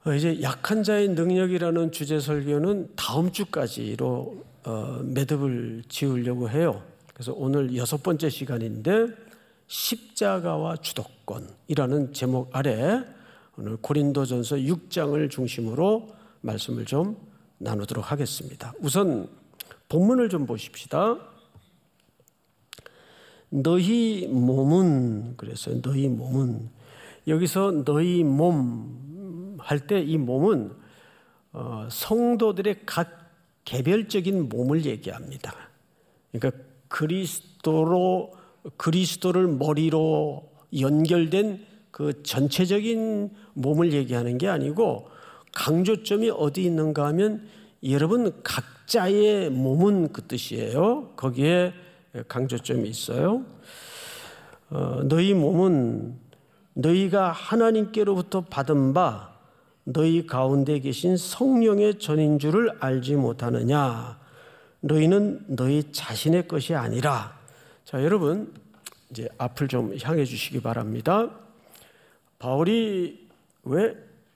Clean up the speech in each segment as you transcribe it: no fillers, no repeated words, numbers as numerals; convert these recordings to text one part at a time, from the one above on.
이제 약한 자의 능력이라는 주제 설교는 다음 주까지로 매듭을 지으려고 해요. 그래서 오늘 6번째 시간인데 십자가와 주도권이라는 제목 아래 오늘 고린도전서 6장을 중심으로 말씀을 좀 나누도록 하겠습니다. 우선 본문을 좀 보십시다. 너희 몸은, 그래서 너희 몸은, 여기서 너희 몸 할 때 이 몸은 성도들의 각 개별적인 몸을 얘기합니다. 그러니까 그리스도를 머리로 연결된 그 전체적인 몸을 얘기하는 게 아니고, 강조점이 어디 있는가 하면 여러분 각자의 몸은 그 뜻이에요. 거기에 강조점이 있어요. 너희 몸은 너희가 하나님께로부터 받은 바 너희 가운데 계신 성령의 전인 줄을 알지 못하느냐. 너희는 너희 자신의 것이 아니라. 자, 여러분 이제 앞을 좀 향해 주시기 바랍니다. 바울이 왜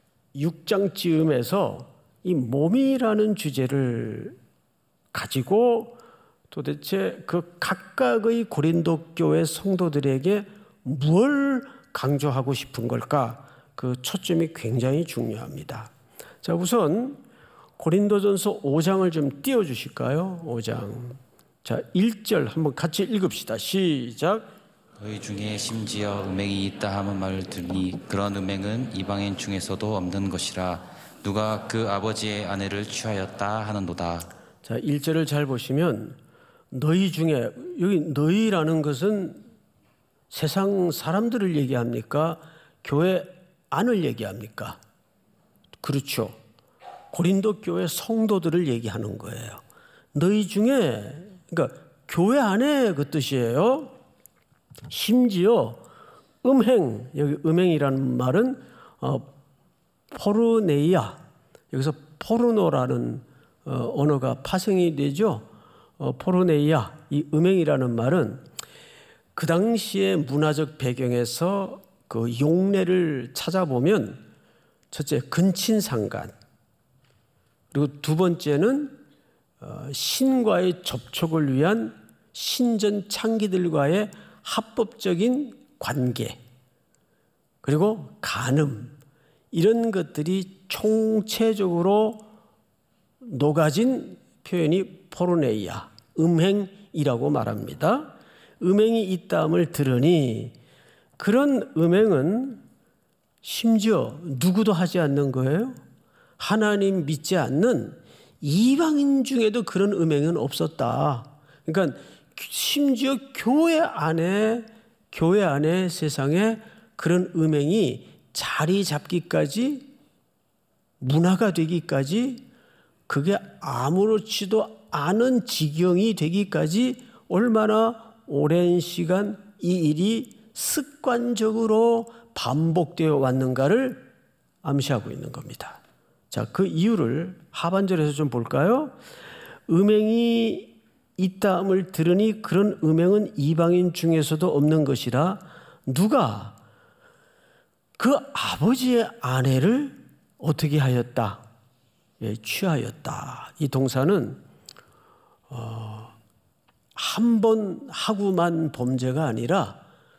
6장쯤에서 이 몸이라는 주제를 가지고 도대체 그 각각의 고린도 교회 성도들에게 뭘 강조하고 싶은 걸까? 그 초점이 굉장히 중요합니다. 자, 우선 고린도전서 5장을 좀 띄워주실까요? 5장. 자, 1절 한번 같이 읽읍시다. 시작. 너희 중에 심지어 음행이 있다 하는 말을 들으니 그런 음행은 이방인 중에서도 없는 것이라. 누가 그 아버지의 아내를 취하였다 하는도다. 자, 1절을 잘 보시면 너희 중에, 여기 너희라는 것은 세상 사람들을 얘기합니까? 교회 안을 얘기합니까? 그렇죠. 고린도 교회 성도들을 얘기하는 거예요. 너희 중에, 그러니까 교회 안에 그 뜻이에요. 심지어 음행, 여기 음행이라는 말은 포르네이아, 여기서 포르노라는 언어가 파생이 되죠. 포르네이아, 이 음행이라는 말은 그 당시의 문화적 배경에서 그 용례를 찾아보면 첫째 근친상간, 그리고 두 번째는 신과의 접촉을 위한 신전 창기들과의 합법적인 관계, 그리고 간음, 이런 것들이 총체적으로 녹아진 표현이 포르네이아, 음행이라고 말합니다. 음행이 있다함을 들으니 그런 음행은 심지어 누구도 하지 않는 거예요. 하나님 믿지 않는 이방인 중에도 그런 음행은 없었다. 그러니까 심지어 교회 안에 세상에 그런 음행이 자리 잡기까지, 문화가 되기까지, 그게 아무렇지도 않은 지경이 되기까지 얼마나 오랜 시간 이 일이 습관적으로 반복되어 왔는가를 암시하고 있는 겁니다. 자, 그 이유를 하반절에서 좀 볼까요? 음행이 있다함을 들으니 그런 음행은 이방인 중에서도 없는 것이라. 누가 그 아버지의 아내를 어떻게 하였다? 취하였다. 이 동사는 한 번 하고만 범죄가 아니라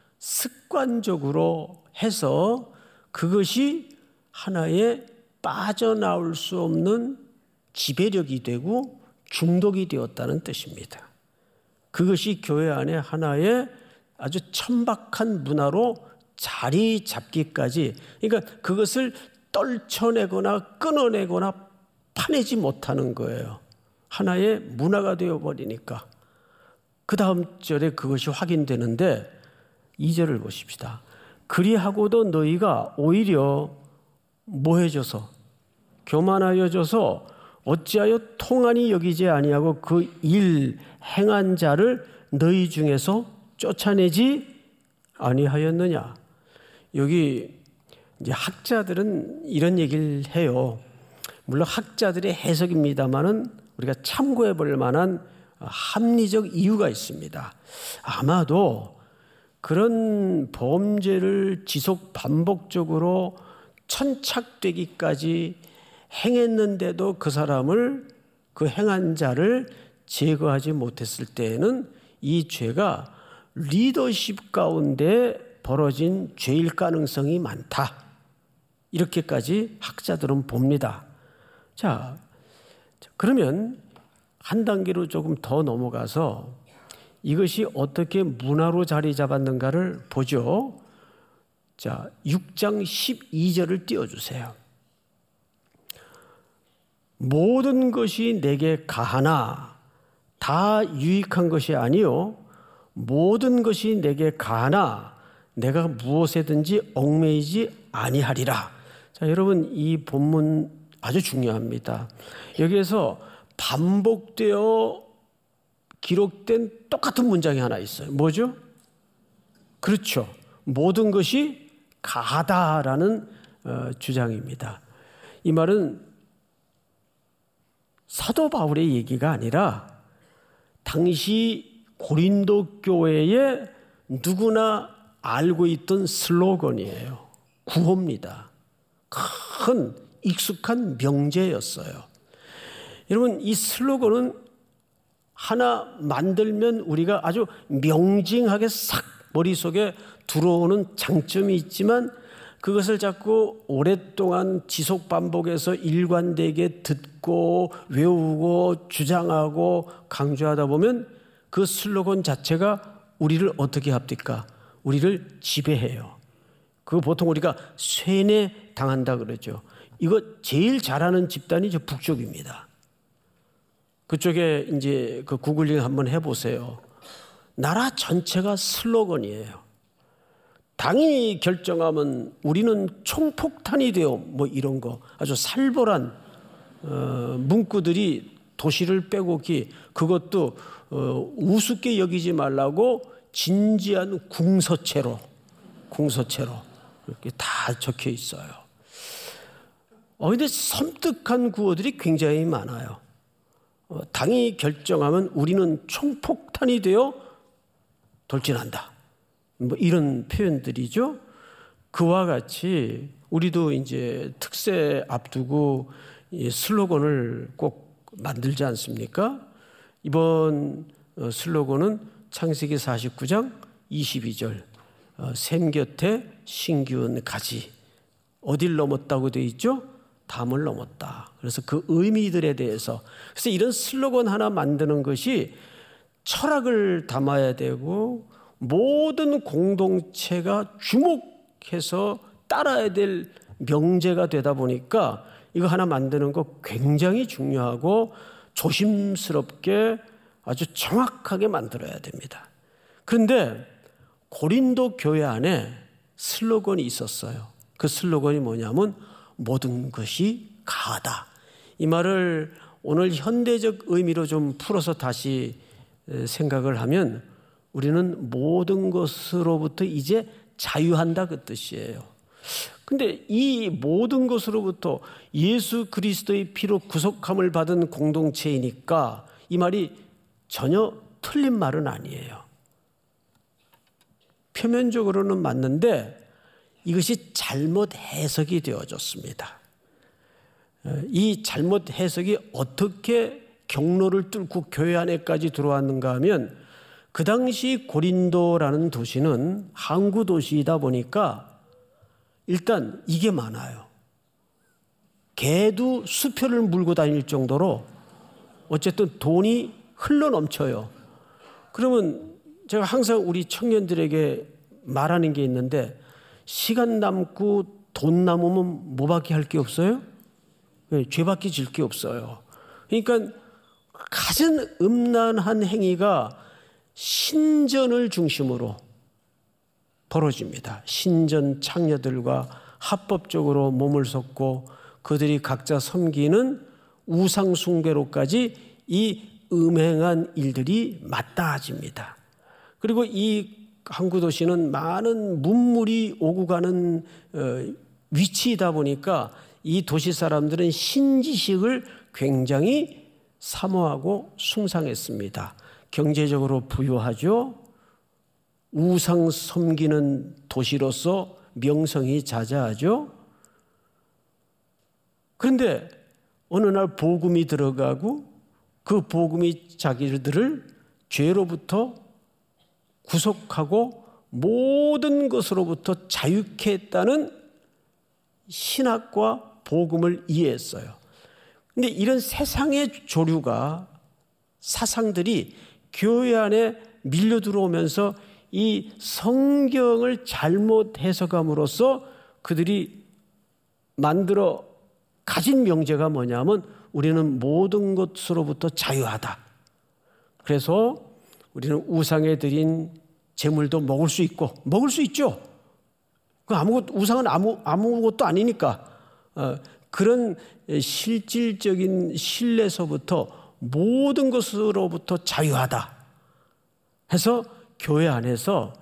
습관적으로 해서 그것이 하나의 빠져나올 수 없는 지배력이 되고 중독이 되었다는 뜻입니다. 그것이 교회 안에 하나의 아주 천박한 문화로 자리 잡기까지, 그러니까 그것을 떨쳐내거나 끊어내거나 파내지 못하는 거예요. 하나의 문화가 되어버리니까. 그 다음 절에 그것이 확인되는데 2절을 보십시다. 그리하고도 너희가 오히려 뭐해져서, 교만하여져서 어찌하여 통한이 여기지 아니하고 그 일 행한 자를 너희 중에서 쫓아내지 아니하였느냐. 여기 이제 학자들은 이런 얘기를 해요. 물론 학자들의 해석입니다만은 우리가 참고해 볼 만한 합리적 이유가 있습니다. 아마도 그런 범죄를 지속 반복적으로 천착되기까지 행했는데도 그 사람을, 그 행한 자를 제거하지 못했을 때에는 이 죄가 리더십 가운데 벌어진 죄일 가능성이 많다. 이렇게까지 학자들은 봅니다. 자, 그러면 한 단계로 조금 더 넘어가서 이것이 어떻게 문화로 자리 잡았는가를 보죠. 자, 6장 12절을 띄워주세요. 모든 것이 내게 가하나 다 유익한 것이 아니요 모든 것이 내게 가하나 내가 무엇에든지 얽매이지 아니하리라. 자, 여러분 이 본문 아주 중요합니다. 여기에서 반복되어 기록된 똑같은 문장이 하나 있어요. 뭐죠? 그렇죠. 모든 것이 가하다라는 주장입니다. 이 말은 사도 바울의 얘기가 아니라 당시 고린도 교회에 누구나 알고 있던 슬로건이에요. 구호입니다. 큰 익숙한 명제였어요. 여러분 이 슬로건은 하나 만들면 우리가 아주 명징하게 싹 머릿속에 들어오는 장점이 있지만 그것을 자꾸 오랫동안 지속 반복해서 일관되게 듣고 외우고 주장하고 강조하다 보면 그 슬로건 자체가 우리를 어떻게 합니까? 우리를 지배해요. 그거 보통 우리가 쇠뇌 당한다 그러죠. 이거 제일 잘하는 집단이 저 북쪽입니다. 그쪽에 이제 그 구글링 한번 해보세요. 나라 전체가 슬로건이에요. 당이 결정하면 우리는 총폭탄이 되어 뭐 이런 거 아주 살벌한 문구들이 도시를 빼곡히 그것도 우습게 여기지 말라고 진지한 궁서체로 이렇게 다 적혀 있어요. 근데 섬뜩한 구호들이 굉장히 많아요. 당이 결정하면 우리는 총폭탄이 되어 돌진한다. 뭐 이런 표현들이죠. 그와 같이 우리도 이제 특세 앞두고 슬로건을 꼭 만들지 않습니까? 이번 슬로건은 창세기 49장 22절 샘 곁에 신기한 가지. 어딜 넘었다고 되어 있죠? 담을 넘었다. 그래서 그 의미들에 대해서 그래서 이런 슬로건 하나 만드는 것이 철학을 담아야 되고 모든 공동체가 주목해서 따라야 될 명제가 되다 보니까 이거 하나 만드는 거 굉장히 중요하고 조심스럽게 아주 정확하게 만들어야 됩니다. 그런데 고린도 교회 안에 슬로건이 있었어요. 그 슬로건이 뭐냐면 모든 것이 가하다. 이 말을 오늘 현대적 의미로 좀 풀어서 다시 생각을 하면 우리는 모든 것으로부터 이제 자유한다 그 뜻이에요. 근데 이 모든 것으로부터 예수 그리스도의 피로 구속함을 받은 공동체이니까 이 말이 전혀 틀린 말은 아니에요. 표면적으로는 맞는데 이것이 잘못 해석이 되어졌습니다. 이 잘못 해석이 어떻게 경로를 뚫고 교회 안에까지 들어왔는가 하면 그 당시 고린도라는 도시는 항구 도시이다 보니까 일단 이게 많아요. 개도 수표를 물고 다닐 정도로 어쨌든 돈이 흘러 넘쳐요. 그러면 제가 항상 우리 청년들에게 말하는 게 있는데 시간 남고 돈 남으면 뭐밖에 할 게 없어요? 죄밖에 질 게 없어요. 그러니까 가장 음란한 행위가 신전을 중심으로 벌어집니다. 신전 창녀들과 합법적으로 몸을 섞고 그들이 각자 섬기는 우상 숭배로까지 이 음행한 일들이 맞닿아집니다. 그리고 이 항구도시는 많은 문물이 오고 가는 위치이다 보니까 이 도시 사람들은 신지식을 굉장히 사모하고 숭상했습니다. 경제적으로 부유하죠. 우상 섬기는 도시로서 명성이 자자하죠. 그런데 어느 날 복음이 들어가고 그 복음이 자기들을 죄로부터 구속하고 모든 것으로부터 자유케 했다는 신학과 복음을 이해했어요. 그런데 이런 세상의 조류가 사상들이 교회 안에 밀려 들어오면서 이 성경을 잘못 해석함으로써 그들이 만들어 가진 명제가 뭐냐면 우리는 모든 것으로부터 자유하다. 그래서 우리는 우상에 드린 제물도 먹을 수 있고 먹을 수 있죠. 우상은 아무것도 아니니까 그런 실질적인 신뢰서부터 모든 것으로부터 자유하다 해서 교회 안에서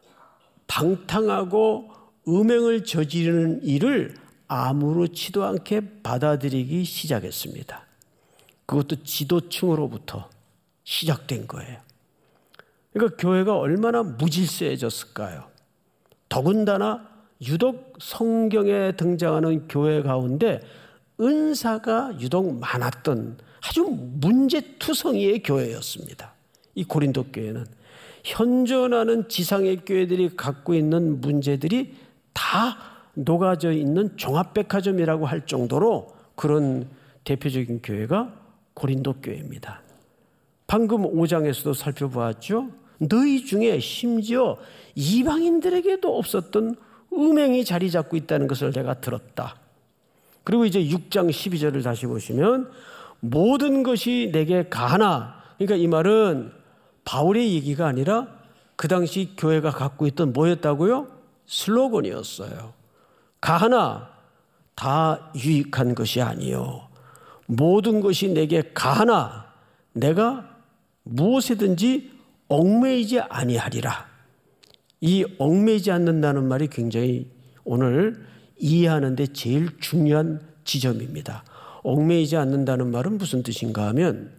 방탕하고 음행을 저지르는 일을 아무렇지도 않게 받아들이기 시작했습니다. 그것도 지도층으로부터 시작된 거예요. 그러니까 교회가 얼마나 무질서해졌을까요? 더군다나 유독 성경에 등장하는 교회 가운데 은사가 유독 많았던 아주 문제투성이의 교회였습니다. 이 고린도 교회는 현존하는 지상의 교회들이 갖고 있는 문제들이 다 녹아져 있는 종합백화점이라고 할 정도로 그런 대표적인 교회가 고린도 교회입니다. 방금 5장에서도 살펴보았죠. 너희 중에 심지어 이방인들에게도 없었던 음행이 자리 잡고 있다는 것을 내가 들었다. 그리고 이제 6장 12절을 다시 보시면 모든 것이 내게 가하나, 그러니까 이 말은 바울의 얘기가 아니라 그 당시 교회가 갖고 있던 뭐였다고요? 슬로건이었어요. 가하나 다 유익한 것이 아니요 모든 것이 내게 가하나 내가 무엇이든지 얽매이지 아니하리라. 이 얽매이지 않는다는 말이 굉장히 오늘 이해하는 데 제일 중요한 지점입니다. 얽매이지 않는다는 말은 무슨 뜻인가 하면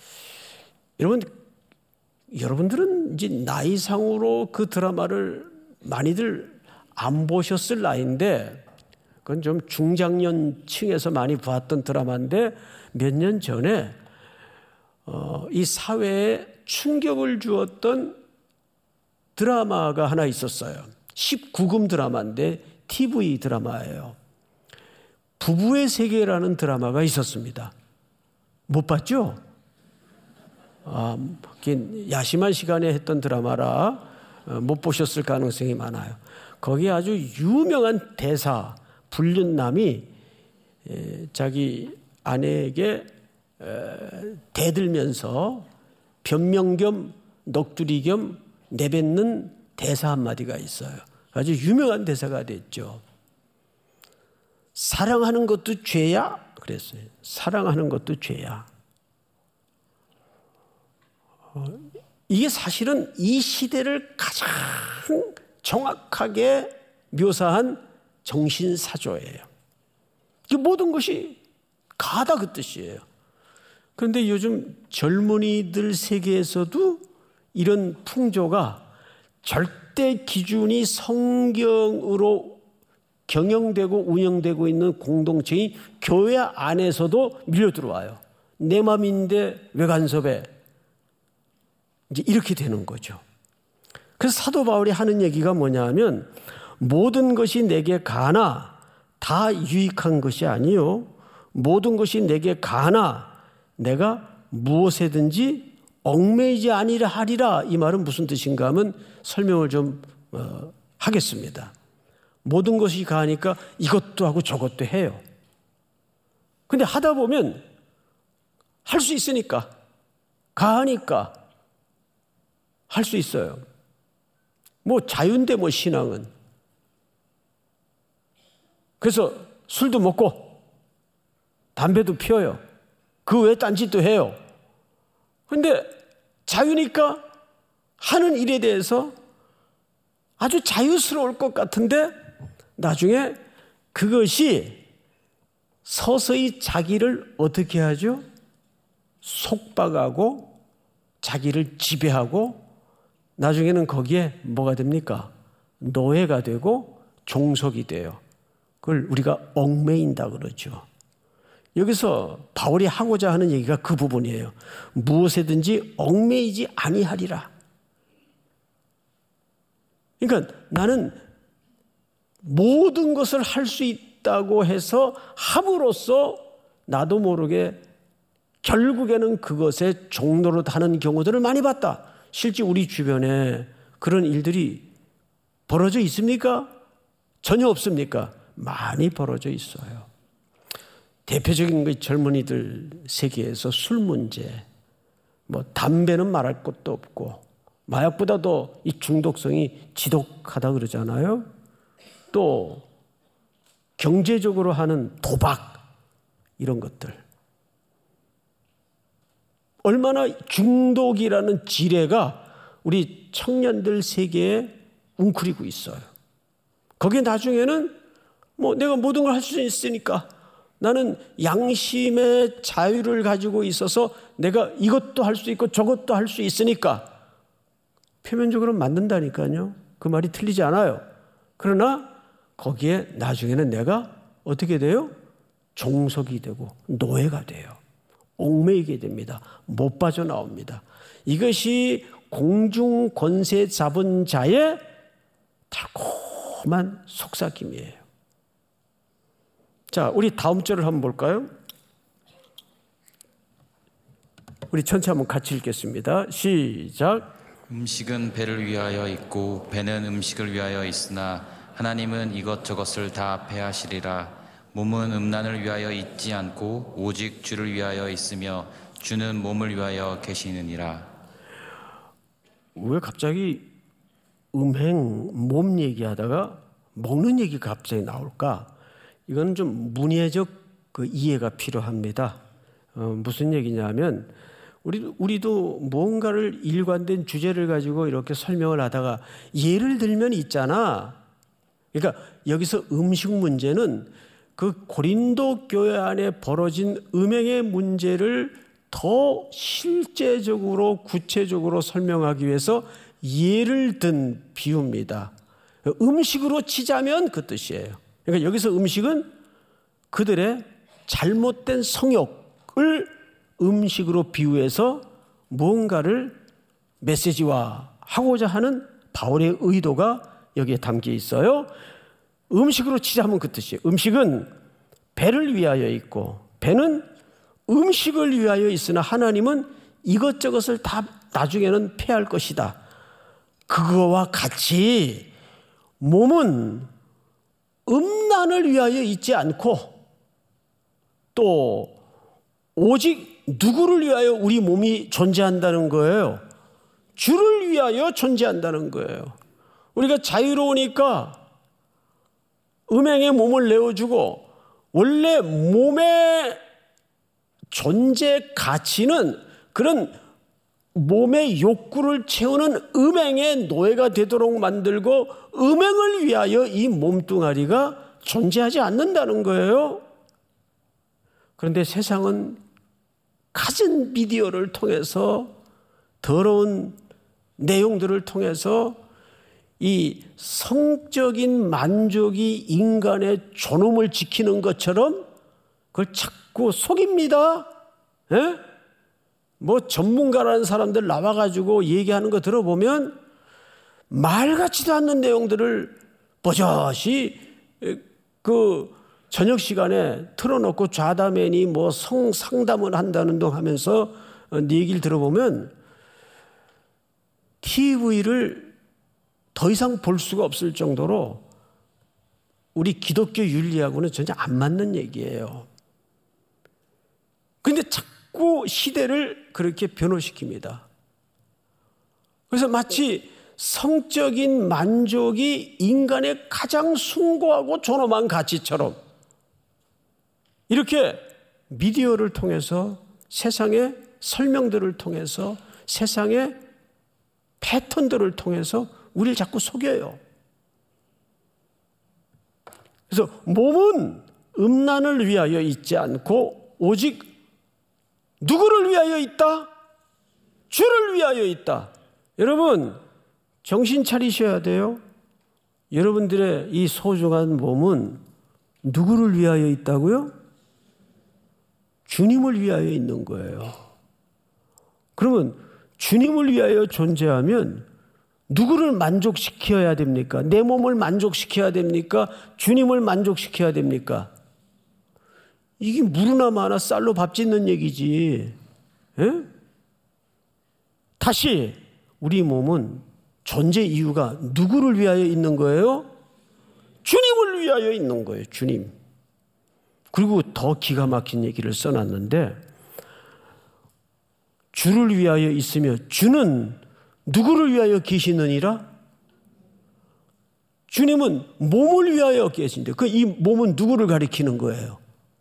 여러분들은 이제 나이상으로 그 드라마를 많이들 안 보셨을 나이인데 그건 좀 중장년층에서 많이 봤던 드라마인데 몇 년 전에 이 사회에 충격을 주었던 드라마가 하나 있었어요. 19금 드라마인데 TV 드라마예요. 부부의 세계라는 드라마가 있었습니다. 못 봤죠? 야심한 시간에 했던 드라마라 못 보셨을 가능성이 많아요. 거기 아주 유명한 대사 불륜남이 자기 아내에게 대들면서 변명 겸 넋두리 겸 내뱉는 대사 한마디가 있어요. 아주 유명한 대사가 됐죠. 사랑하는 것도 죄야? 그랬어요. 사랑하는 것도 죄야. 이게 사실은 이 시대를 가장 정확하게 묘사한 정신사조예요. 모든 것이 가다 그 뜻이에요. 그런데 요즘 젊은이들 세계에서도 이런 풍조가 절대 기준이 성경으로 경영되고 운영되고 있는 공동체인 교회 안에서도 밀려 들어와요. 내 맘인데 왜 간섭해? 이제 이렇게 되는 거죠. 그래서 사도 바울이 하는 얘기가 뭐냐면 모든 것이 내게 가나 다 유익한 것이 아니요 모든 것이 내게 가나 내가 무엇에든지 얽매이지 아니라 하리라. 이 말은 무슨 뜻인가 하면 설명을 좀 하겠습니다. 모든 것이 가니까 이것도 하고 저것도 해요. 근데 하다 보면 할 수 있으니까 가하니까 할 수 있어요. 뭐 자유인데 뭐 신앙은. 그래서 술도 먹고 담배도 피워요. 그 외에 딴짓도 해요. 그런데 자유니까 하는 일에 대해서 아주 자유스러울 것 같은데 나중에 그것이 서서히 자기를 어떻게 하죠? 속박하고 자기를 지배하고 나중에는 거기에 뭐가 됩니까? 노예가 되고 종속이 돼요. 그걸 우리가 얽매인다 그러죠. 여기서 바울이 하고자 하는 얘기가 그 부분이에요. 무엇에든지 얽매이지 아니하리라. 그러니까 나는 모든 것을 할 수 있다고 해서 함으로써 나도 모르게 결국에는 그것의 종로로 하는 경우들을 많이 봤다. 실제 우리 주변에 그런 일들이 벌어져 있습니까? 전혀 없습니까? 많이 벌어져 있어요. 대표적인 그 젊은이들 세계에서 술 문제, 담배는 말할 것도 없고 마약보다도 이 중독성이 지독하다 그러잖아요. 또 경제적으로 하는 도박 이런 것들. 얼마나 중독이라는 지뢰가 우리 청년들 세계에 웅크리고 있어요. 거기에 나중에는 내가 모든 걸 할 수 있으니까 나는 양심의 자유를 가지고 있어서 내가 이것도 할 수 있고 저것도 할 수 있으니까 표면적으로 만든다니까요. 그 말이 틀리지 않아요. 그러나 거기에 나중에는 내가 어떻게 돼요? 종속이 되고 노예가 돼요. 얽매이게 됩니다. 못 빠져나옵니다. 이것이 공중 권세 잡은 자의 달콤한 속삭임이에요. 자, 우리 다음 절을 한번 볼까요? 우리 전체 한번 같이 읽겠습니다. 시작. 음식은 배를 위하여 있고 배는 음식을 위하여 있으나 하나님은 이것저것을 다 배하시리라. 몸은 음란을 위하여 있지 않고 오직 주를 위하여 있으며 주는 몸을 위하여 계시느니라. 왜 갑자기 음행, 몸 얘기하다가 먹는 얘기가 갑자기 나올까? 이건 좀 문예적 그 이해가 필요합니다. 무슨 얘기냐면 우리도 뭔가를 일관된 주제를 가지고 이렇게 설명을 하다가 예를 들면 있잖아. 그러니까 여기서 음식 문제는 그 고린도 교회 안에 벌어진 음행의 문제를 더 실제적으로 구체적으로 설명하기 위해서 예를 든 비유입니다. 음식으로 치자면 그 뜻이에요. 그러니까 여기서 음식은 그들의 잘못된 성욕을 음식으로 비유해서 무언가를 메시지화하고자 하는 바울의 의도가 여기에 담겨 있어요. 음식으로 치자면 그 뜻이에요. 음식은 배를 위하여 있고 배는 음식을 위하여 있으나 하나님은 이것저것을 다 나중에는 패할 것이다. 그거와 같이 몸은 음란을 위하여 있지 않고 또 오직 누구를 위하여 우리 몸이 존재한다는 거예요? 주를 위하여 존재한다는 거예요. 우리가 자유로우니까 음행의 몸을 내어주고 원래 몸의 존재 가치는 그런 몸의 욕구를 채우는 음행의 노예가 되도록 만들고 음행을 위하여 이 몸뚱아리가 존재하지 않는다는 거예요. 그런데 세상은 갖은 미디어를 통해서 더러운 내용들을 통해서 이 성적인 만족이 인간의 존엄을 지키는 것처럼 그걸 자꾸 속입니다. 예? 전문가라는 사람들 나와가지고 얘기하는 거 들어보면 말 같지도 않는 내용들을 버젓이 그 저녁 시간에 틀어놓고 좌담회니 성상담을 한다는 둥 하면서 네 얘기를 들어보면 TV를 더 이상 볼 수가 없을 정도로 우리 기독교 윤리하고는 전혀 안 맞는 얘기예요. 그런데 자꾸 시대를 그렇게 변호시킵니다. 그래서 마치 성적인 만족이 인간의 가장 숭고하고 존엄한 가치처럼 이렇게 미디어를 통해서 세상의 설명들을 통해서 세상의 패턴들을 통해서 우리를 자꾸 속여요. 그래서 몸은 음란을 위하여 있지 않고 오직 누구를 위하여 있다? 주를 위하여 있다. 여러분 정신 차리셔야 돼요. 여러분들의 이 소중한 몸은 누구를 위하여 있다고요? 주님을 위하여 있는 거예요. 그러면 주님을 위하여 존재하면 누구를 만족시켜야 됩니까? 내 몸을 만족시켜야 됩니까? 주님을 만족시켜야 됩니까? 이게 물으나 마나 쌀로 밥 짓는 얘기지. 에? 다시 우리 몸은 존재 이유가 누구를 위하여 있는 거예요? 주님을 위하여 있는 거예요. 주님. 그리고 더 기가 막힌 얘기를 써놨는데, 주를 위하여 있으며 주는 누구를 위하여 계시느니라? 주님은 몸을 위하여 계신데 이 몸은 누구를 가리키는 거예요?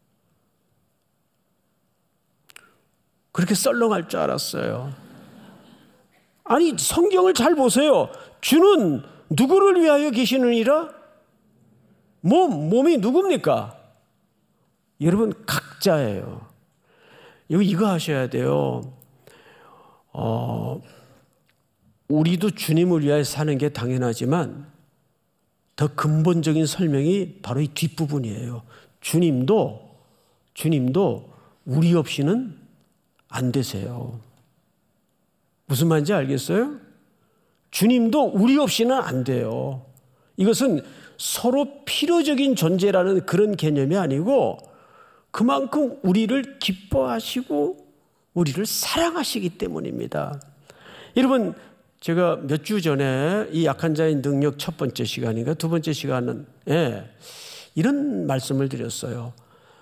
그렇게 썰렁할 줄 알았어요. 아니, 성경을 잘 보세요. 주는 누구를 위하여 계시느니라? 몸이 누굽니까? 여러분, 각자예요. 이거 하셔야 돼요. 우리도 주님을 위하여 사는 게 당연하지만 더 근본적인 설명이 바로 이 뒷부분이에요. 주님도 우리 없이는 안 되세요. 무슨 말인지 알겠어요? 주님도 우리 없이는 안 돼요. 이것은 서로 필요적인 존재라는 그런 개념이 아니고 그만큼 우리를 기뻐하시고 우리를 사랑하시기 때문입니다. 여러분, 제가 몇 주 전에 이 약한 자의 능력 첫 번째 시간인가 두 번째 시간은 이런 말씀을 드렸어요.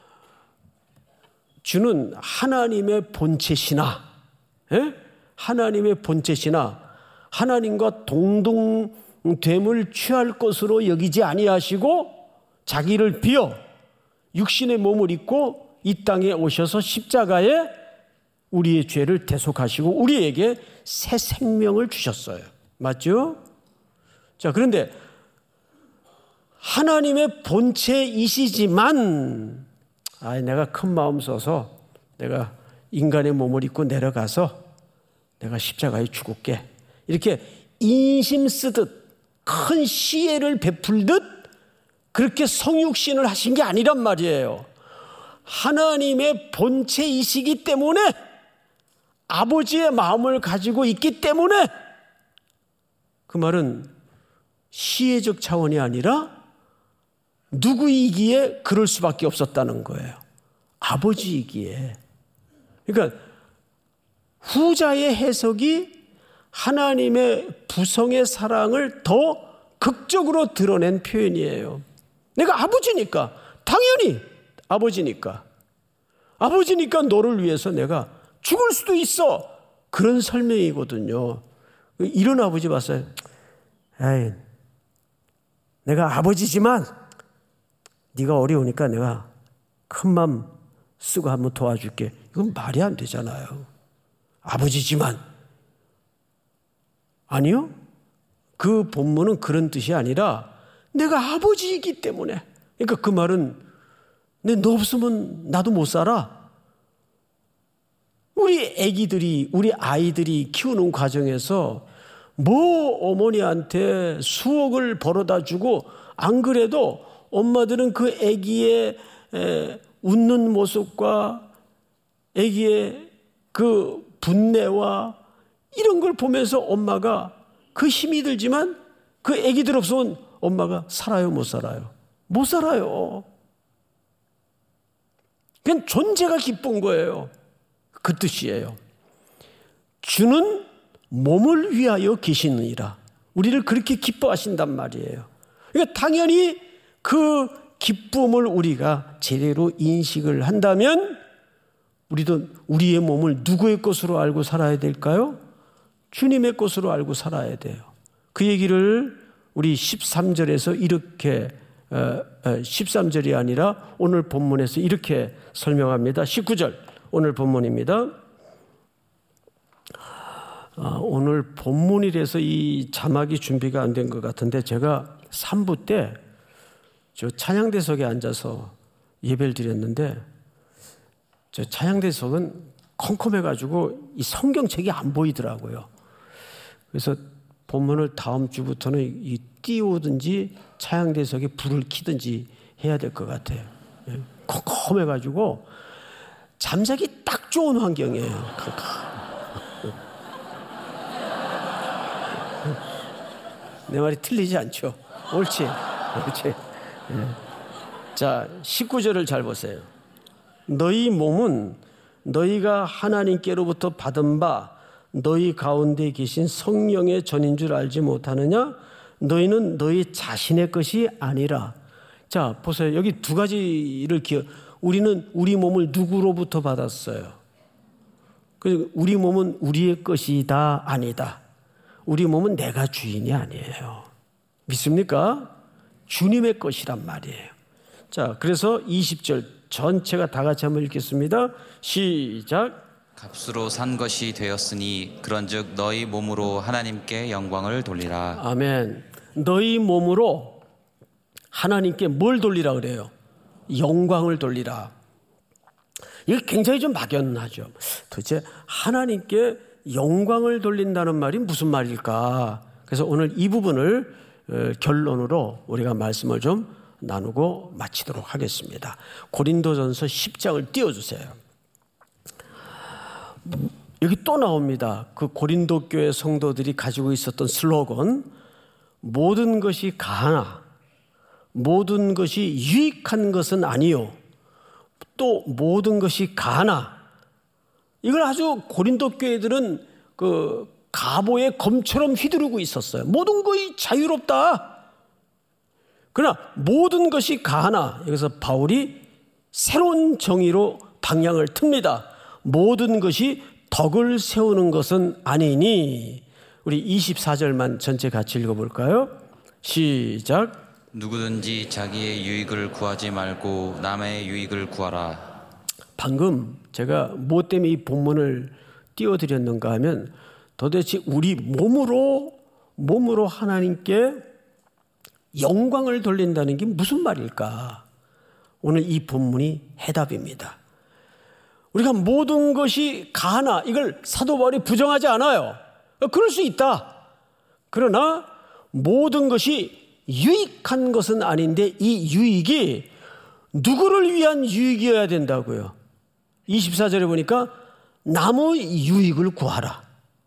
주는 하나님의 본체시나 하나님의 본체시나 하나님과 동등됨을 취할 것으로 여기지 아니하시고 자기를 비어 육신의 몸을 입고 이 땅에 오셔서 십자가에 우리의 죄를 대속하시고 우리에게 새 생명을 주셨어요. 맞죠? 자, 그런데 하나님의 본체이시지만 내가 큰 마음 써서 내가 인간의 몸을 입고 내려가서 내가 십자가에 죽을게. 이렇게 인심 쓰듯 큰 시혜를 베풀듯 그렇게 성육신을 하신 게 아니란 말이에요. 하나님의 본체이시기 때문에 아버지의 마음을 가지고 있기 때문에 그 말은 시혜적 차원이 아니라 누구이기에 그럴 수밖에 없었다는 거예요. 아버지이기에. 그러니까 후자의 해석이 하나님의 부성의 사랑을 더 극적으로 드러낸 표현이에요. 내가 아버지니까, 당연히 아버지니까 너를 위해서 내가 죽을 수도 있어. 그런 설명이거든요. 이런 아버지 봤어요? 내가 아버지지만 네가 어려우니까 내가 큰 마음 쓰고 한번 도와줄게. 이건 말이 안 되잖아요. 아버지지만. 아니요. 그 본문은 그런 뜻이 아니라 내가 아버지이기 때문에. 그러니까 그 말은 너 없으면 나도 못 살아. 우리 아이들이 키우는 과정에서 어머니한테 수억을 벌어다 주고 안 그래도 엄마들은 그 아기의 웃는 모습과 아기의 그 분내와 이런 걸 보면서 엄마가 그 힘이 들지만 그 아기들 없으면 엄마가 살아요, 못 살아요? 못 살아요. 그냥 존재가 기쁜 거예요. 그 뜻이에요. 주는 몸을 위하여 계시느니라. 우리를 그렇게 기뻐하신단 말이에요. 그러니까 당연히 그 기쁨을 우리가 제대로 인식을 한다면 우리도 우리의 몸을 누구의 것으로 알고 살아야 될까요? 주님의 것으로 알고 살아야 돼요. 그 얘기를 우리 13절에서 이렇게 13절이 아니라 오늘 본문에서 이렇게 설명합니다. 19절 오늘 본문입니다. 오늘 본문이라서 이 자막이 준비가 안 된 것 같은데 제가 3부 때 저 찬양대석에 앉아서 예배를 드렸는데 저 찬양대석은 컴컴해가지고 이 성경책이 안 보이더라고요. 그래서 본문을 다음 주부터는 띄우든지 찬양대석에 불을 켜든지 해야 될 것 같아요. 컴컴해가지고 잠자기 딱 좋은 환경이에요. 내 말이 틀리지 않죠? 옳지. 옳지. 자, 19절을 잘 보세요. 너희 몸은 너희가 하나님께로부터 받은 바 너희 가운데 계신 성령의 전인 줄 알지 못하느냐? 너희는 너희 자신의 것이 아니라. 자, 보세요. 여기 두 가지를 우리는 우리 몸을 누구로부터 받았어요? 우리 몸은 우리의 것이다, 아니다. 우리 몸은 내가 주인이 아니에요. 믿습니까? 주님의 것이란 말이에요. 자, 그래서 20절 전체가 다 같이 한번 읽겠습니다. 시작. 값으로 산 것이 되었으니 그런즉 너희 몸으로 하나님께 영광을 돌리라. 아멘. 너희 몸으로 하나님께 뭘 돌리라 그래요? 영광을 돌리라. 이게 굉장히 좀 막연하죠. 도대체 하나님께 영광을 돌린다는 말이 무슨 말일까? 그래서 오늘 이 부분을 결론으로 우리가 말씀을 좀 나누고 마치도록 하겠습니다. 고린도전서 10장을 띄워주세요. 여기 또 나옵니다. 그 고린도 교회 성도들이 가지고 있었던 슬로건, 모든 것이 가하나 모든 것이 유익한 것은 아니요 또 모든 것이 가하나. 이걸 아주 고린도 교회들은 그 갑오의 검처럼 휘두르고 있었어요. 모든 것이 자유롭다. 그러나 모든 것이 가하나, 여기서 바울이 새로운 정의로 방향을 틉니다. 모든 것이 덕을 세우는 것은 아니니. 우리 24절만 전체 같이 읽어볼까요? 시작. 누구든지 자기의 유익을 구하지 말고 남의 유익을 구하라. 방금 제가 뭐 때문에 이 본문을 띄워드렸는가 하면 도대체 우리 몸으로 하나님께 영광을 돌린다는 게 무슨 말일까? 오늘 이 본문이 해답입니다. 우리가 모든 것이 가하나, 이걸 사도 바울이 부정하지 않아요. 그럴 수 있다. 그러나 모든 것이 유익한 것은 아닌데 이 유익이 누구를 위한 유익이어야 된다고요? 24절에 보니까 남의 유익을 구하라.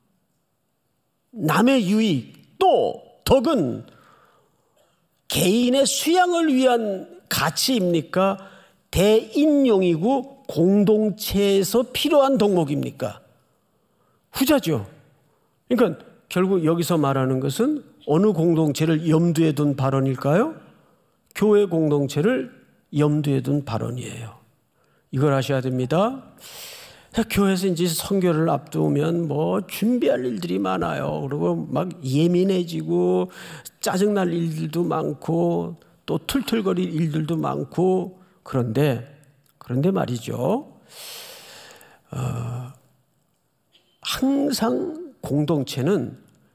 남의 유익, 또 덕은 개인의 수양을 위한 가치입니까? 대인용이고 공동체에서 필요한 덕목입니까? 후자죠. 그러니까 결국 여기서 말하는 것은 어느 공동체를 염두에 둔 발언일까요? 교회 공동체를 염두에 둔 발언이에요. 이걸 아셔야 됩니다. 교회에서 이제 선교를 앞두면 뭐 준비할 일들이 많아요. 그리고 막 예민해지고 짜증날 일들도 많고 또 툴툴거릴 일들도 많고. 그런데 말이죠. 항상 공동체는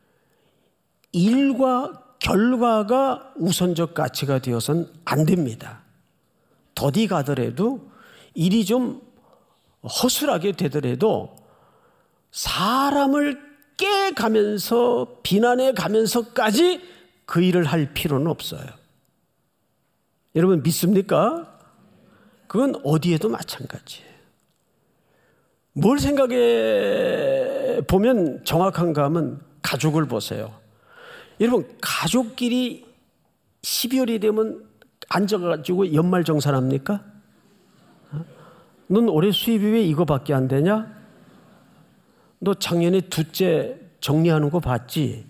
일과 결과가 우선적 가치가 되어서는 안 됩니다. 더디 가더라도 일이 좀 허술하게 되더라도 사람을 깨가면서 비난해 가면서까지 그 일을 할 필요는 없어요. 여러분 믿습니까? 그건 어디에도 마찬가지예요. 뭘 생각해 보면 정확한가 하면 가족을 보세요. 여러분 가족끼리 12월이 되면 앉아가지고 연말정산합니까? 넌 올해 수입이 왜 이거밖에 안 되냐? 너 작년에 둘째 정리하는 거 봤지?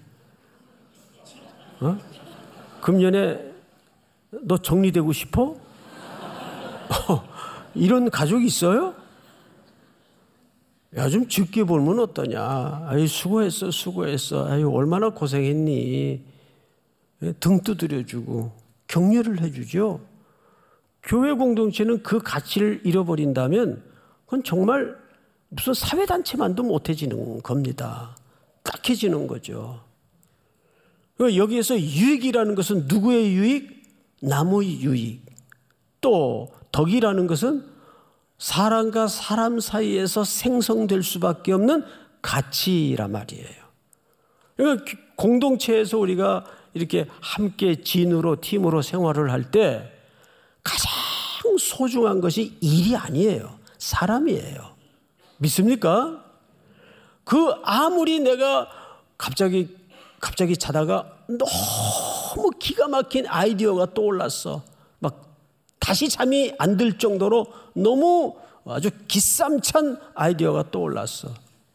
금년에 너 정리되고 싶어? 이런 가족이 있어요? 야, 좀 적게 벌면 어떠냐? 아유, 수고했어. 아유, 얼마나 고생했니? 등 두드려주고 격려를 해주죠. 교회 공동체는 그 가치를 잃어버린다면 그건 정말 무슨 사회단체만도 못해지는 겁니다. 딱해지는 거죠. 여기에서 유익이라는 것은 누구의 유익? 남의 유익. 또 덕이라는 것은 사람과 사람 사이에서 생성될 수밖에 없는 가치란 말이에요. 그러니까 공동체에서 우리가 이렇게 함께 진으로 팀으로 생활을 할 때 가장 소중한 것이 일이 아니에요. 사람이에요. 믿습니까? 그 아무리 내가 갑자기 자다가 너무 기가 막힌 아이디어가 떠올랐어. 막 다시 잠이 안 들 정도로 너무 아주 기쌈찬 아이디어가 떠올랐어.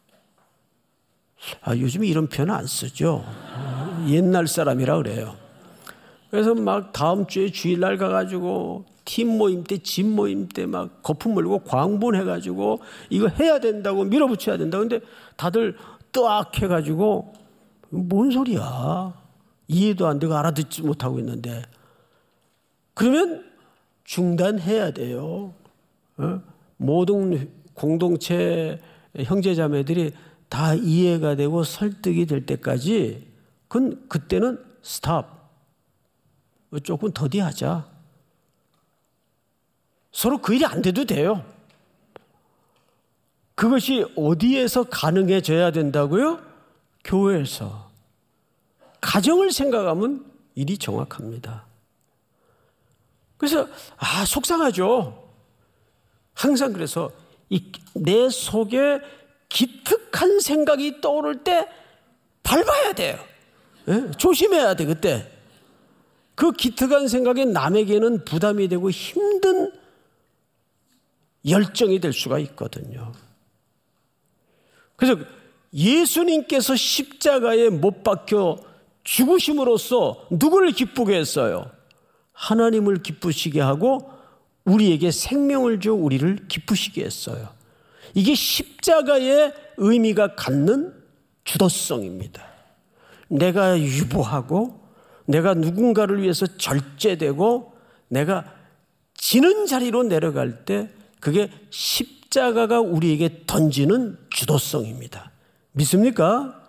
요즘 이런 표현 안 쓰죠. 옛날 사람이라 그래요. 그래서 막 다음 주에 주일날 가가지고 팀 모임 때, 집 모임 때 막 거품 물고 광분해가지고 이거 해야 된다고 밀어붙여야 된다고. 근데 다들 뜨악 해가지고 뭔 소리야. 이해도 안 되고 알아듣지 못하고 있는데. 그러면 중단해야 돼요. 모든 공동체 형제자매들이 다 이해가 되고 설득이 될 때까지 그때는 스탑. 조금 더디하자. 서로 그 일이 안 돼도 돼요. 그것이 어디에서 가능해져야 된다고요? 교회에서. 가정을 생각하면 일이 정확합니다. 그래서 속상하죠. 항상 그래서 내 속에 기특한 생각이 떠오를 때 밟아야 돼요. 조심해야 돼. 그때 그 기특한 생각이 남에게는 부담이 되고 힘든 열정이 될 수가 있거든요. 그래서 예수님께서 십자가에 못 박혀 죽으심으로써 누구를 기쁘게 했어요? 하나님을 기쁘시게 하고 우리에게 생명을 줘 우리를 기쁘시게 했어요. 이게 십자가의 의미가 갖는 주도성입니다. 내가 유보하고 내가 누군가를 위해서 절제되고 내가 지는 자리로 내려갈 때 그게 십자가가 우리에게 던지는 주도성입니다. 믿습니까?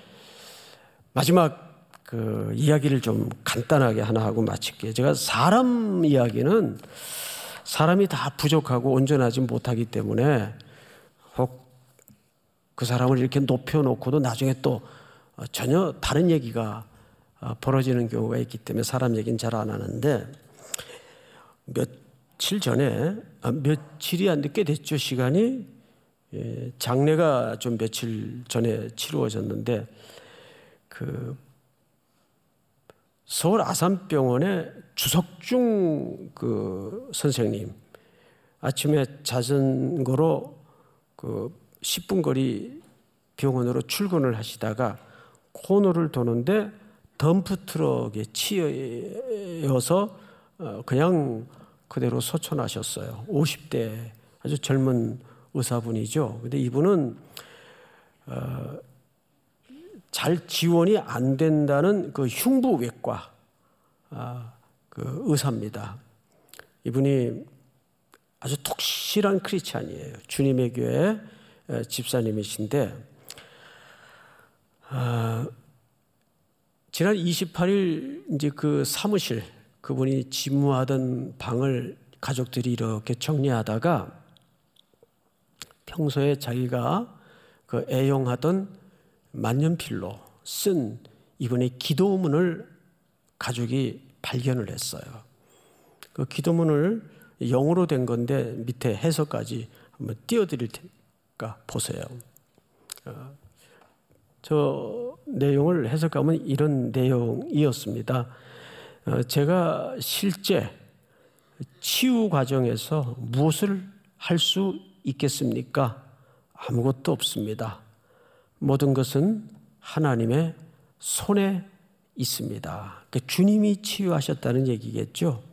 마지막 그 이야기를 좀 간단하게 하나 하고 마칠게요. 제가 사람 이야기는 사람이 다 부족하고 온전하지 못하기 때문에 혹 그 사람을 이렇게 높여놓고도 나중에 또 전혀 다른 얘기가 벌어지는 경우가 있기 때문에 사람 얘기는 잘 안 하는데 며칠이 안 늦게 됐죠. 시간이 장례가 좀 며칠 전에 치루어졌는데 그 서울 아산병원의 주석중 그 선생님 아침에 자전거로 그 10분 거리 병원으로 출근을 하시다가 코너를 도는데 덤프트럭에 치여서 그냥 그대로 소천하셨어요. 50대 아주 젊은 의사분이죠. 근데 이분은 잘 지원이 안 된다는 그 흉부외과 그 의사입니다. 이분이 아주 독실한 크리스찬이에요. 주님의 교회 집사님이신데 지난 28일 이제 그 사무실 그분이 집무하던 방을 가족들이 이렇게 정리하다가 평소에 자기가 그 애용하던 만년필로 쓴 이분의 기도문을 가족이 발견을 했어요. 그 기도문을 영어로 된 건데 밑에 해석까지 한번 띄워드릴 테니까 보세요. 저 내용을 해석하면 이런 내용이었습니다. 제가 실제 치유 과정에서 무엇을 할 수 있겠습니까? 아무것도 없습니다. 모든 것은 하나님의 손에 있습니다. 주님이 치유하셨다는 얘기겠죠.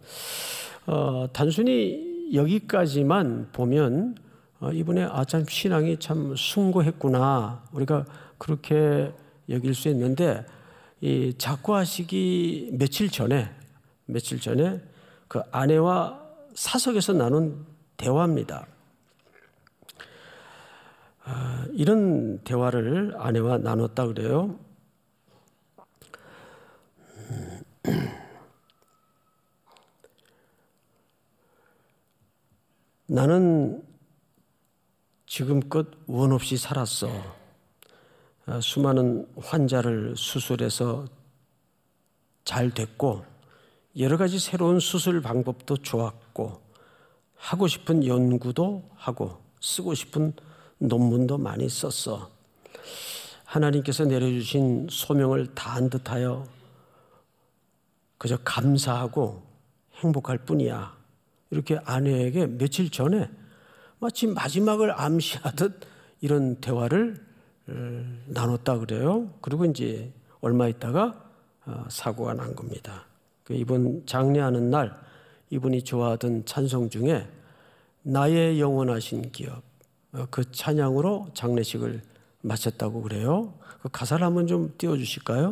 단순히 여기까지만 보면 이분의 참 신앙이 참 숭고했구나 우리가 그렇게 여길 수 있는데 이 작고하시기 며칠 전에 그 아내와 사석에서 나눈 대화입니다. 이런 대화를 아내와 나눴다 그래요. 나는 지금껏 원 없이 살았어. 수많은 환자를 수술해서 잘 됐고 여러 가지 새로운 수술 방법도 좋았고 하고 싶은 연구도 하고 쓰고 싶은 논문도 많이 썼어. 하나님께서 내려주신 소명을 다한 듯하여 그저 감사하고 행복할 뿐이야. 이렇게 아내에게 며칠 전에 마치 마지막을 암시하듯 이런 대화를 나눴다 그래요. 그리고 이제 얼마 있다가 사고가 난 겁니다. 이번 장례하는 날 이분이 좋아하던 찬송 중에 나의 영원하신 기업, 그 찬양으로 장례식을 마쳤다고 그래요. 그 가사를 한번 좀 띄워주실까요?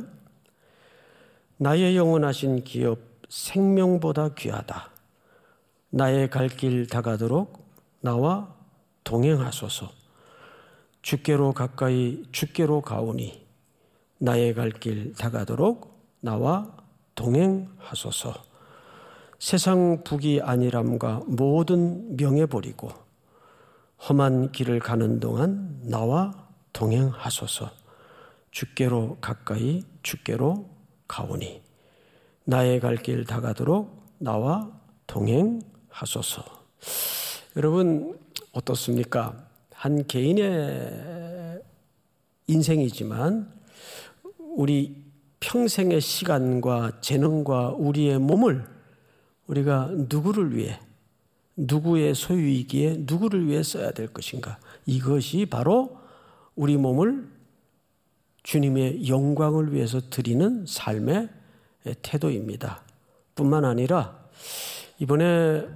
나의 영원하신 기업 생명보다 귀하다. 나의 갈 길 다가도록 나와 동행하소서. 주께로 가까이 주께로 가오니 나의 갈 길 다가도록 나와 동행하소서. 세상 북이 아니람과 모든 명예 버리고 험한 길을 가는 동안 나와 동행하소서. 주께로 가까이 주께로 가오니 나의 갈 길 다가도록 나와 동행하소서. 여러분 어떻습니까? 한 개인의 인생이지만 우리 평생의 시간과 재능과 우리의 몸을 우리가 누구를 위해, 누구의 소유이기에 누구를 위해 써야 될 것인가? 이것이 바로 우리 몸을 주님의 영광을 위해서 드리는 삶의 태도입니다. 뿐만 아니라 이번에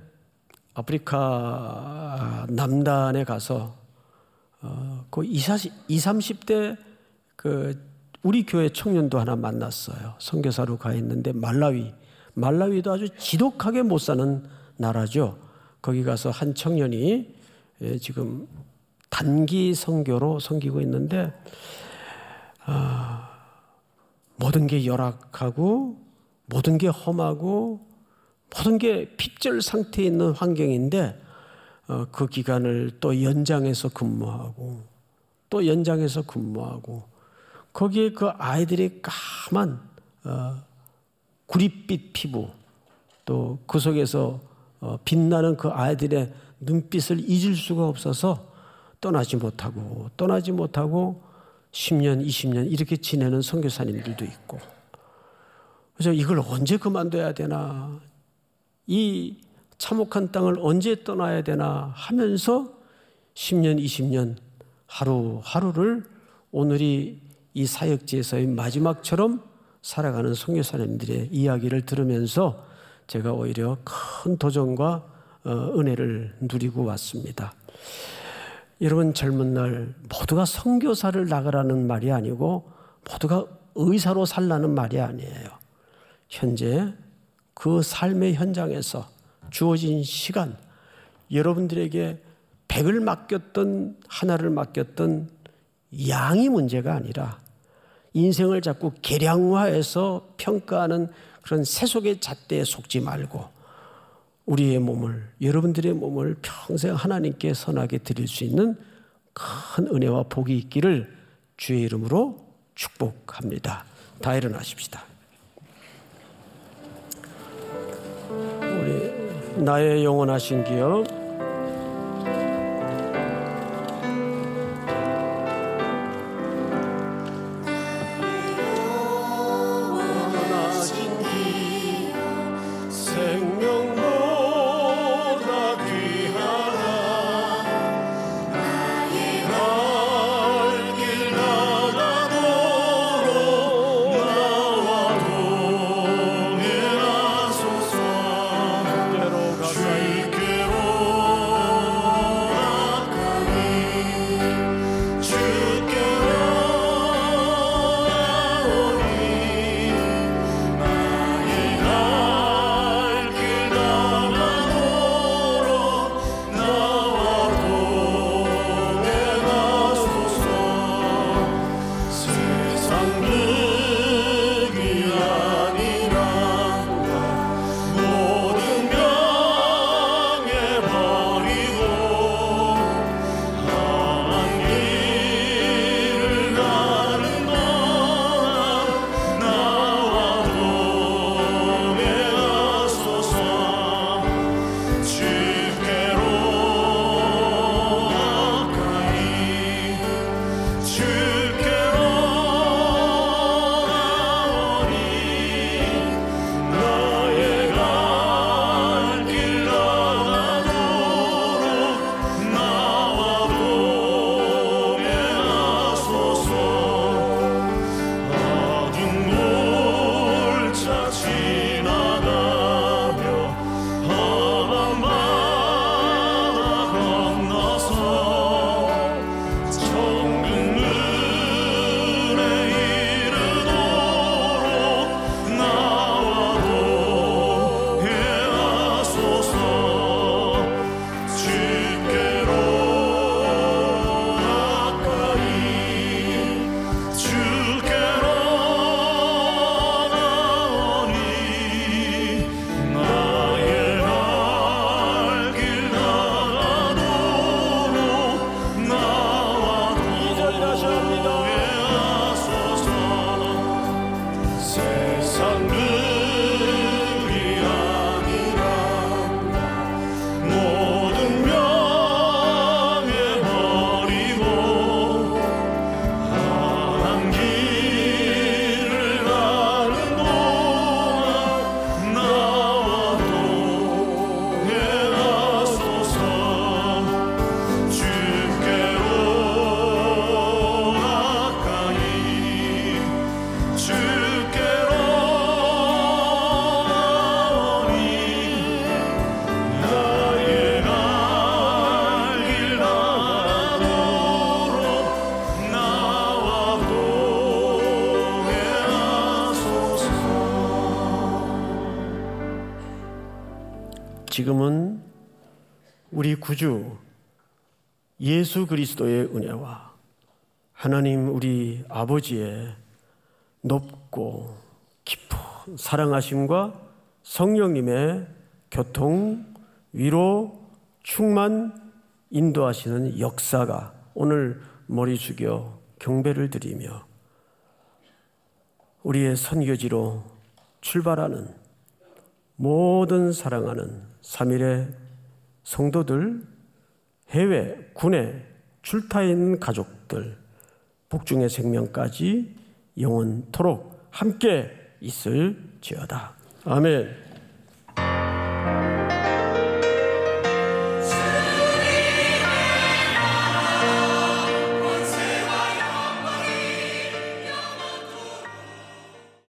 아프리카 남단에 가서 그 20, 30대 우리 교회 청년도 하나 만났어요. 선교사로 가 있는데 말라위도 아주 지독하게 못 사는 나라죠. 거기 가서 한 청년이 지금 단기 선교로 섬기고 있는데 모든 게 열악하고 모든 게 험하고 모든 게 핍절 상태에 있는 환경인데 그 기간을 또 연장해서 근무하고 또 연장해서 근무하고 거기에 그 아이들의 까만 구릿빛 피부 또 그 속에서 빛나는 그 아이들의 눈빛을 잊을 수가 없어서 떠나지 못하고 10년, 20년 이렇게 지내는 선교사님들도 있고 그래서 이걸 언제 그만둬야 되나 이 참혹한 땅을 언제 떠나야 되나 하면서 10년, 20년 하루하루를 오늘이 이 사역지에서의 마지막처럼 살아가는 선교사님들의 이야기를 들으면서 제가 오히려 큰 도전과 은혜를 누리고 왔습니다. 여러분 젊은 날 모두가 선교사를 나가라는 말이 아니고 모두가 의사로 살라는 말이 아니에요. 현재 그 삶의 현장에서 주어진 시간 여러분들에게 100을 맡겼던 하나를 맡겼던 양이 문제가 아니라 인생을 자꾸 계량화해서 평가하는 그런 세속의 잣대에 속지 말고 우리의 몸을 여러분들의 몸을 평생 하나님께 선하게 드릴 수 있는 큰 은혜와 복이 있기를 주의 이름으로 축복합니다. 다 일어나십시다. 우리 나의 영원하신 기업 주께로 지금은 우리 구주 예수 그리스도의 은혜와 하나님 우리 아버지의 높고 깊은 사랑하심과 성령님의 교통, 위로, 충만, 인도하시는 역사가 오늘 머리 숙여 경배를 드리며 우리의 선교지로 출발하는 모든 사랑하는 3일의 성도들, 해외, 군에 출타해 있는 가족들, 복중의 생명까지 영원토록 함께 있을지어다. 아멘.